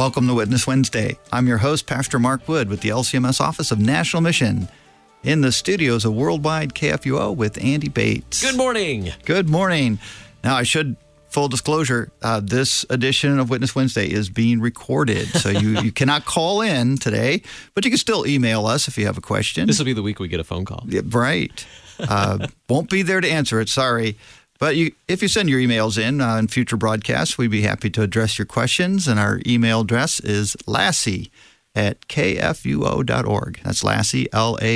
Welcome to Witness Wednesday. I'm your host, Pastor Mark Wood with the LCMS Office of National Mission. In the studios of Worldwide KFUO with Andy Bates. Good morning. Good morning. Now, I should, full disclosure, this edition of Witness Wednesday is being recorded. So you cannot call in today, but you can still email us if you have a question. This will be the week we get a phone call. Yeah, right. Won't be there to answer it, sorry. But if you send your emails in future broadcasts, we'd be happy to address your questions. And our email address is lassie@kfuo.org. That's Lassie,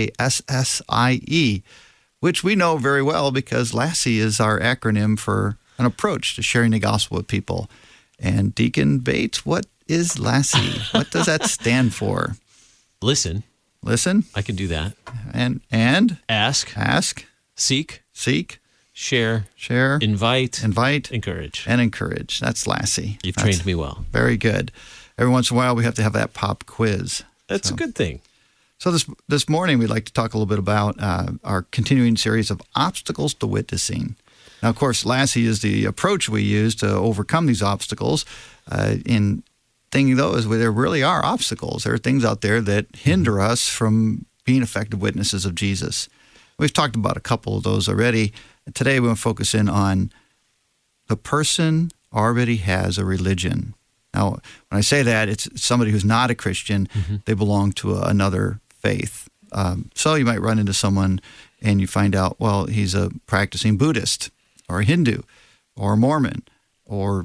Lassie, which we know very well because Lassie is our acronym for an approach to sharing the gospel with people. And Deacon Bates, what is Lassie? What does that stand for? Listen. Listen. I can do that. And? Ask. Seek. Share. Invite. Encourage. And encourage. That's Lassie. You've trained me well. Very good. Every once in a while, we have to have that pop quiz. That's a good thing. So this morning, we'd like to talk a little bit about our continuing series of obstacles to witnessing. Now, of course, Lassie is the approach we use to overcome these obstacles. In thinking, though, is where there really are obstacles. There are things out there that hinder us from being effective witnesses of Jesus. We've talked about a couple of those already. Today, we're going to focus in on the person already has a religion. Now, when I say that, it's somebody who's not a Christian. Mm-hmm. They belong to another faith. So you might run into someone and you find out, well, he's a practicing Buddhist or a Hindu or a Mormon or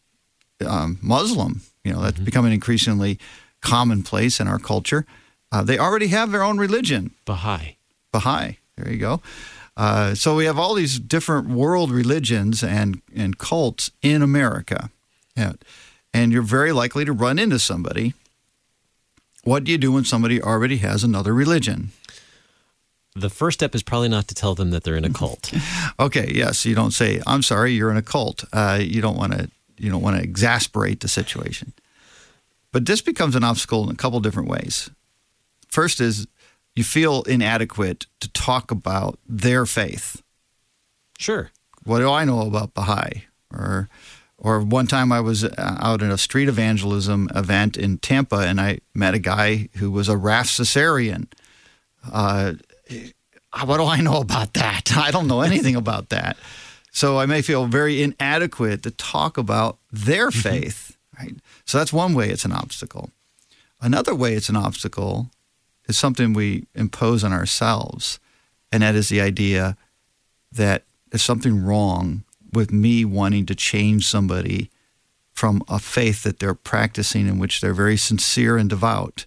Muslim. You know, that's becoming increasingly commonplace in our culture. They already have their own religion. Baha'i. There you go. So we have all these different world religions and cults in America. Yeah. And you're very likely to run into somebody. What do you do when somebody already has another religion? The first step is probably not to tell them that they're in a cult. Okay, yes. You don't say, "I'm sorry, you're in a cult." You don't want to exasperate the situation. But this becomes an obstacle in a couple different ways. First is you feel inadequate to talk about their faith. Sure. What do I know about Baha'i? Or one time I was out in a street evangelism event in Tampa, and I met a guy who was a Rastafarian. What do I know about that? I don't know anything about that. So I may feel very inadequate to talk about their faith. Right? So that's one way it's an obstacle. Another way it's an obstacle is something we impose on ourselves, and that is the idea that there's something wrong with me wanting to change somebody from a faith that they're practicing in which they're very sincere and devout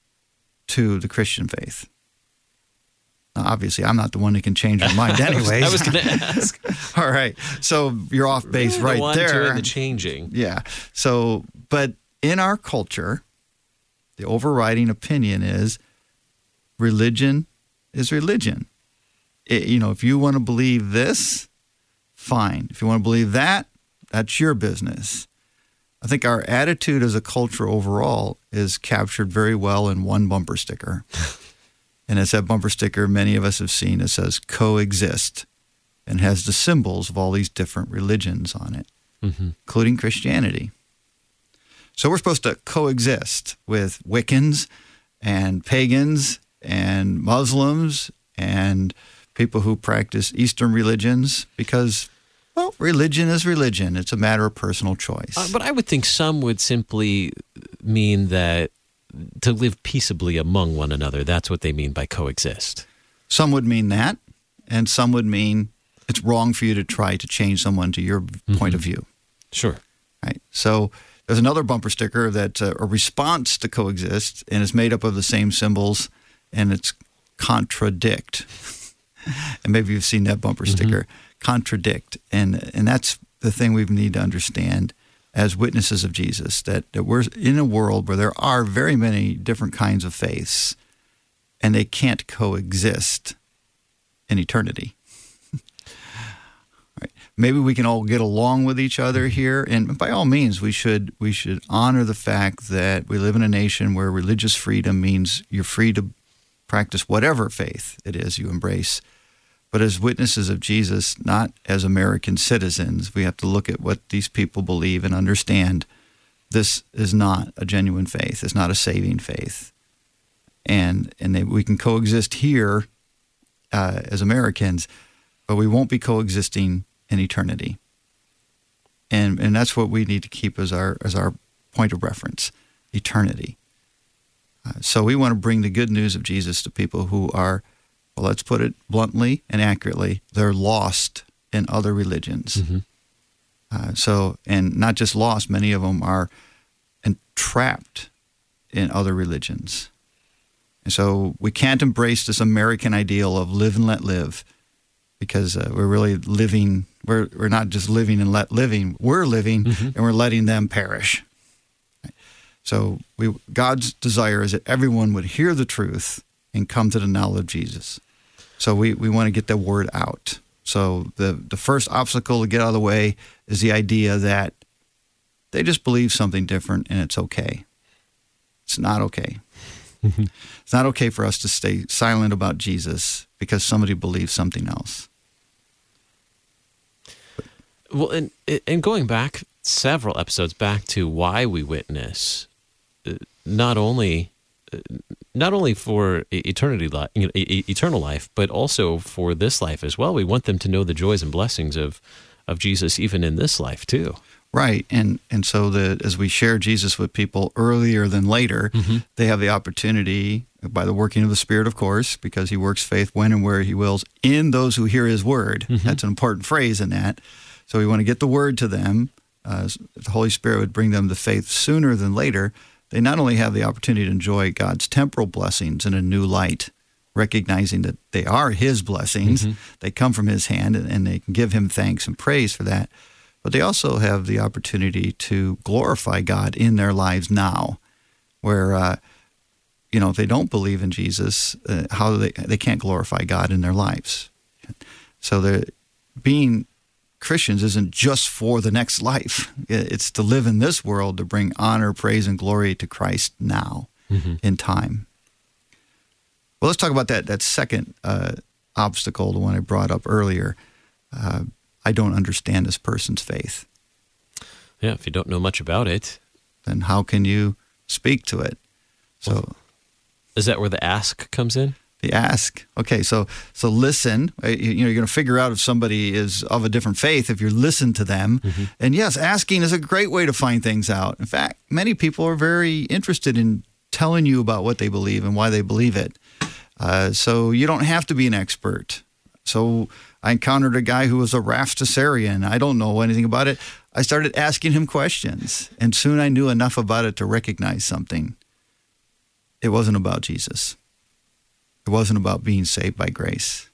to the Christian faith. Now, obviously, I'm not the one who can change their mind anyways. I was going to ask. All right. So you're off base right there. Doing the changing. Yeah. So, but in our culture, the overriding opinion is religion is religion. If you want to believe this, fine. If you want to believe that, that's your business. I think our attitude as a culture overall is captured very well in one bumper sticker. And it's that bumper sticker many of us have seen. It says coexist and has the symbols of all these different religions on it, including Christianity. So we're supposed to coexist with Wiccans and pagans and Muslims and people who practice Eastern religions because, well, religion is religion. It's a matter of personal choice. But I would think some would simply mean that to live peaceably among one another, that's what they mean by coexist. Some would mean that, and some would mean it's wrong for you to try to change someone to your point of view. Sure. Right. So there's another bumper sticker that's a response to coexist, and it's made up of the same symbols, and it's contradict. And maybe you've seen that bumper sticker, contradict. And that's the thing we need to understand as witnesses of Jesus, that we're in a world where there are very many different kinds of faiths, and they can't coexist in eternity. Right. Maybe we can all get along with each other here, and by all means, we should honor the fact that we live in a nation where religious freedom means you're free to practice whatever faith it is you embrace. But as witnesses of Jesus, not as American citizens, we have to look at what these people believe and understand this is not a genuine faith. It's not a saving faith. And we can coexist here as Americans, but we won't be coexisting in eternity. And that's what we need to keep as our point of reference, eternity. So we want to bring the good news of Jesus to people who are, well, let's put it bluntly and accurately, they're lost in other religions. And not just lost, many of them are entrapped in other religions. And so we can't embrace this American ideal of live and let live, because we're really living, we're not just living and let living, we're living and we're letting them perish. So God's desire is that everyone would hear the truth and come to the knowledge of Jesus. So we want to get the word out. So the first obstacle to get out of the way is the idea that they just believe something different and it's okay. It's not okay. It's not okay for us to stay silent about Jesus because somebody believes something else. Well, and going back several episodes back to why we witness, not only for eternal life, but also for this life as well. We want them to know the joys and blessings of Jesus even in this life too. Right, and so as we share Jesus with people earlier than later, they have the opportunity, by the working of the Spirit, of course, because he works faith when and where he wills, in those who hear his word. That's an important phrase in that. So we want to get the word to them. The Holy Spirit would bring them to faith sooner than later. They not only have the opportunity to enjoy God's temporal blessings in a new light, recognizing that they are his blessings, they come from his hand, and they can give him thanks and praise for that. But they also have the opportunity to glorify God in their lives now, where, if they don't believe in Jesus, they can't glorify God in their lives. So being Christians isn't just for the next life. It's to live in this world to bring honor, praise, and glory to Christ now in time. Well, let's talk about that second obstacle, the one I brought up earlier. I don't understand this person's faith. Yeah, if you don't know much about it, then how can you speak to it? So, is that where the ask comes in? The ask. Okay, so listen. You're going to figure out if somebody is of a different faith if you listen to them. And yes, asking is a great way to find things out. In fact, many people are very interested in telling you about what they believe and why they believe it. So you don't have to be an expert. So I encountered a guy who was a Rastafarian. I don't know anything about it. I started asking him questions, and soon I knew enough about it to recognize something. It wasn't about Jesus. It wasn't about being saved by grace.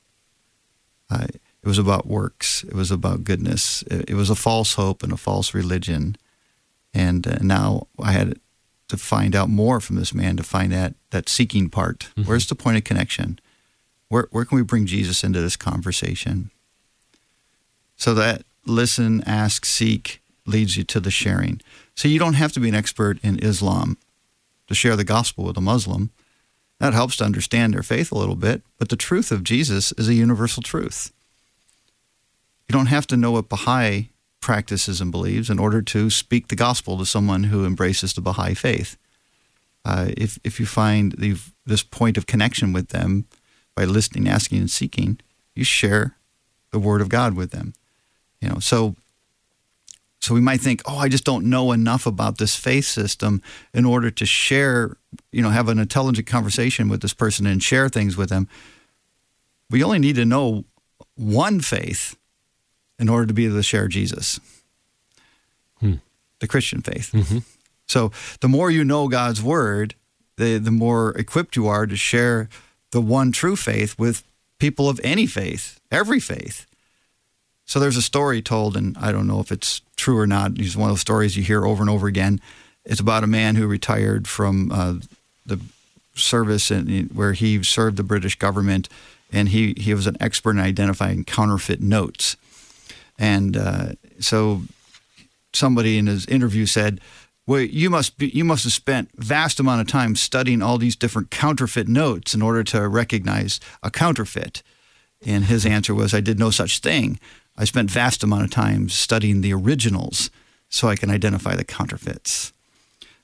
It was about works. It was about goodness. It was a false hope and a false religion. And now I had to find out more from this man to find that seeking part. Where's the point of connection? Where can we bring Jesus into this conversation? So that listen, ask, seek leads you to the sharing. So you don't have to be an expert in Islam to share the gospel with a Muslim. That helps to understand their faith a little bit, but the truth of Jesus is a universal truth. You don't have to know what Baha'i practices and believes in order to speak the gospel to someone who embraces the Baha'i faith. If you find this point of connection with them by listening, asking, and seeking, you share the word of God with them. So we might think, I just don't know enough about this faith system in order to share, have an intelligent conversation with this person and share things with them. We only need to know one faith in order to be able to share Jesus, the Christian faith. So the more you know God's word, the more equipped you are to share the one true faith with people of any faith, every faith. So there's a story told, and I don't know if it's true or not. It's one of those stories you hear over and over again. It's about a man who retired from the service where he served the British government, and he was an expert in identifying counterfeit notes. And so somebody in his interview said, well, you must have spent vast amount of time studying all these different counterfeit notes in order to recognize a counterfeit. And his answer was, I did no such thing. I spent vast amount of time studying the originals so I can identify the counterfeits.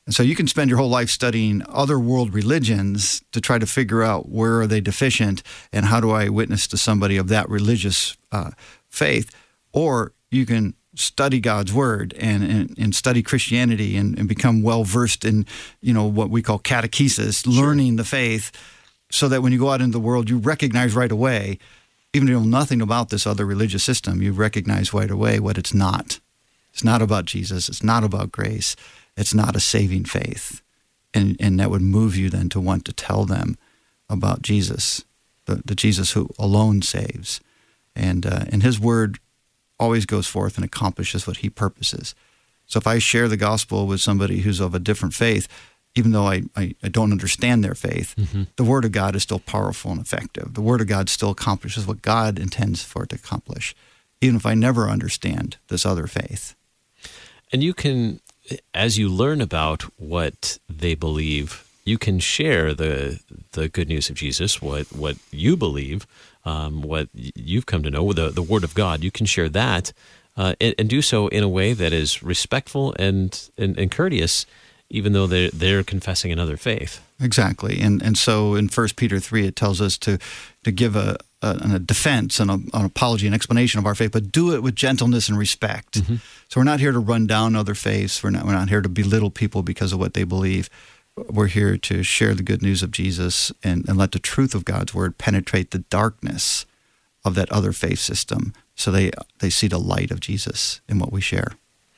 And so you can spend your whole life studying other world religions to try to figure out where are they deficient and how do I witness to somebody of that religious faith. Or you can study God's word and study Christianity and become well-versed in, what we call catechesis, learning the faith, so that when you go out into the world, you recognize right away, even if you know nothing about this other religious system, you recognize right away what it's not. It's not about Jesus. It's not about grace. It's not a saving faith. And that would move you then to want to tell them about Jesus, the Jesus who alone saves. And his word always goes forth and accomplishes what he purposes. So if I share the gospel with somebody who's of a different faith, even though I don't understand their faith, the word of God is still powerful and effective. The word of God still accomplishes what God intends for it to accomplish, even if I never understand this other faith. And you can, as you learn about what they believe, you can share the good news of Jesus, what you believe, what you've come to know, the Word of God. You can share that and do so in a way that is respectful and courteous, even though they're confessing another faith. Exactly. And so in 1 Peter 3, it tells us to give a defense and an apology, an explanation of our faith, but do it with gentleness and respect. So we're not here to run down other faiths. We're not here to belittle people because of what they believe. We're here to share the good news of Jesus and let the truth of God's word penetrate the darkness of that other faith system, so they see the light of Jesus in what we share.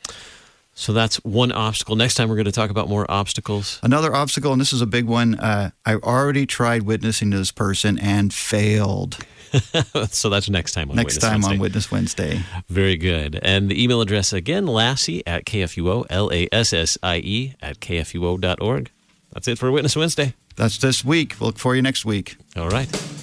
So that's one obstacle. Next time we're going to talk about more obstacles. Another obstacle, and this is a big one, I already tried witnessing to this person and failed. So that's next time on Witness Wednesday. On Witness Wednesday. Very good. And the email address again, Lassie@KFUO, LASSIE@KFUO.org. That's it for Witness Wednesday. That's this week. We'll look for you next week. All right.